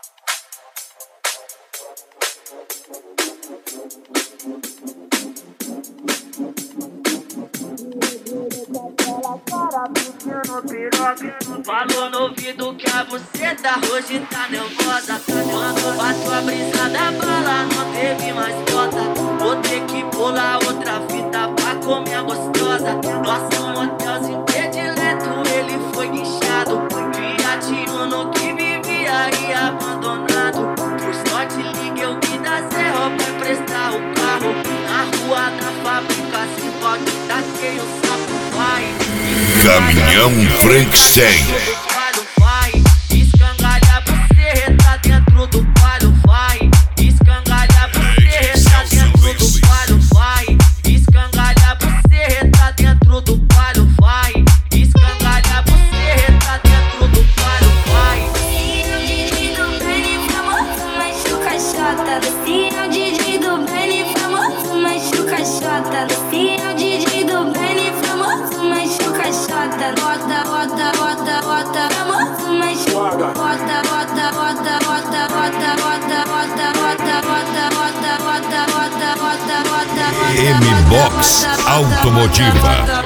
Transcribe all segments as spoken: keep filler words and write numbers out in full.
Falou no ouvido que a buceta hoje tá nervosa. Quando bato a brisa da bala, não teve mais cota. Vou ter que pular outra fita pra comer a gostosa. Nosso motelzinho predileto, ele foi guinchado. Fiat Uno que vivia aí abandonado. Por sorte liguei o que dá zero pra emprestar o carro. Na rua da fábrica, se pode taquei o sapo, vai. Caminhão Frankenstein. Vai, escangalha você, tá dentro do palho, vai. Escangalha você, tá dentro do palho, vai. Escangalha você, tá dentro do palho, vai. Escangalha você, tá dentro do palho, vai. Lucinho, D J do Benny, famoso, machuca chota. Lucinho, D J do Benny, famoso, machuca chota. Lucinho, D J do Benny, famoso, machuca chota. Bota, bota, bota, bota, famoso, machuca. Bota, bota, bota, bota, bota, bota, bota, bota, bota, bota, bota, bota, bota, bota. M-Box Automotiva.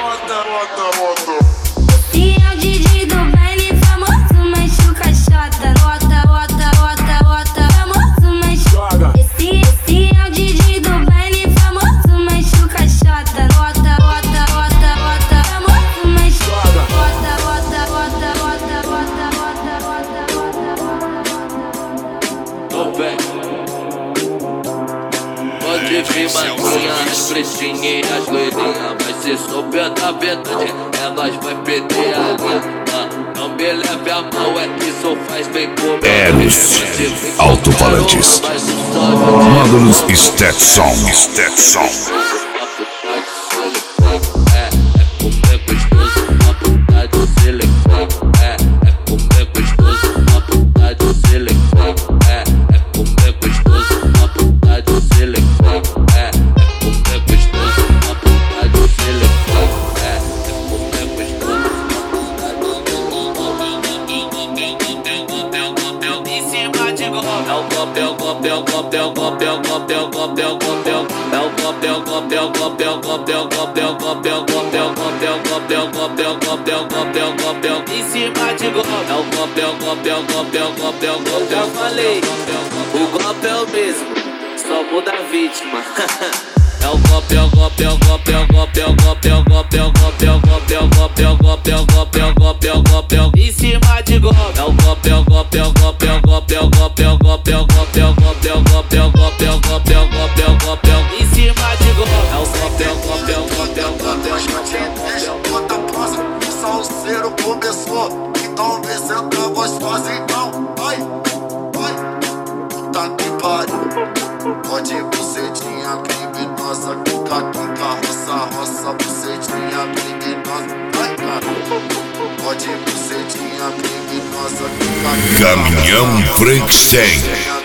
Lucinho, D J do Benny, famoso, machuca chota. Bota, bota, bota, bota, famoso, machuca. Esse, esse é o D J do Benny, famoso, machuca chota. Bota, bota, bota, bota, famoso, machuca. Bota, bota, bota, bota, bota, bota, bota, bota. Tô bem. Pode vir mantinha, as pretinhas e as loirinhas. Mas se souber da verdade, elas vai perder a linha. Ah, não me leve a mal, é que só faz bem comigo. Eros Alto-Falantes. Módulos Stetson. Stetson. Em cima de golpe, é o golpe, é o golpe, é o golpe, é o golpe, é o golpe. Já falei, o golpe é o mesmo, só muda a vítima. É o golpe, é o golpe, é o golpe, é o golpe, é o golpe, é o golpe, é o golpe, é o golpe, é o golpe, é o golpe, é o golpe, é o golpe, é o golpe, é o em cima de golpe. É o golpe, é o golpe, é o golpe, é o golpe, é o golpe, é o golpe, é o golpe, é o golpe, é o golpe, é o golpe, é o golpe, é o golpe, é o golpe, é o em cima de golpe. É o golpe, é o golpe, é o golpe, é o golpe, é o golpe, é o golpe. O salseiro começou, então vem senta gostosa, então vai, vai. Puta que pariu, pode bucetinha criminosa, quica, quica, roça, roça, bucetinha criminosa, vai, cara. Pode bucetinha criminosa, quica, quica, Caminhão Frankenstein.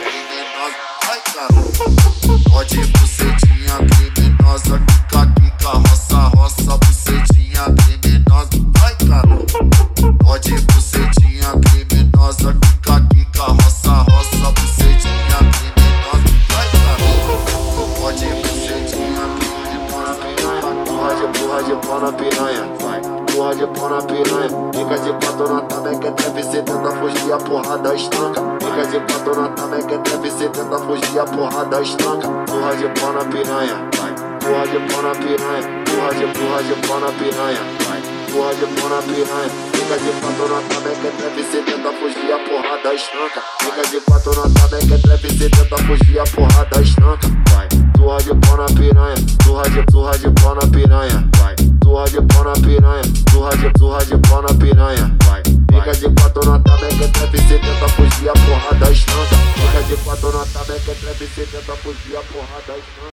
vai, cara. Pode bucetinha criminosa, quica, quica, roça, roça, bucetinha criminosa, vai, cara. Pode bucetinha criminosa, quica, quica, roça, roça, bucetinha criminosa, vai, cara. Pode bucetinha criminosa, porra de porra de pau na piranha, vai. Porra de pau na piranha, fica de quatro na tabela que deve ser, tenta fugir a porrada estanca. Fica de quatro na tabela que deve ser, tenta fugir a porrada estanca. Porra de pau na piranha, vai. Porra de pau na piranha, porra de porra de pau na piranha, vai. Porra de pau na piranha, fica de quatro na tabela que deve ser, tenta fugir a porrada estanca. Fica de quatro na tabela que deve ser, tenta fugir a porrada estanca, vai. Surra de pau na piranha, surra de surra de pau na piranha, vai. Surra de pau na piranha, surra de surra de pau na piranha, vai. Fica de quatro na tabela que deve ser, tenta fugir a porrada estanca. Fica de quatro na tabela que deve ser, tenta fugir a porrada estanca.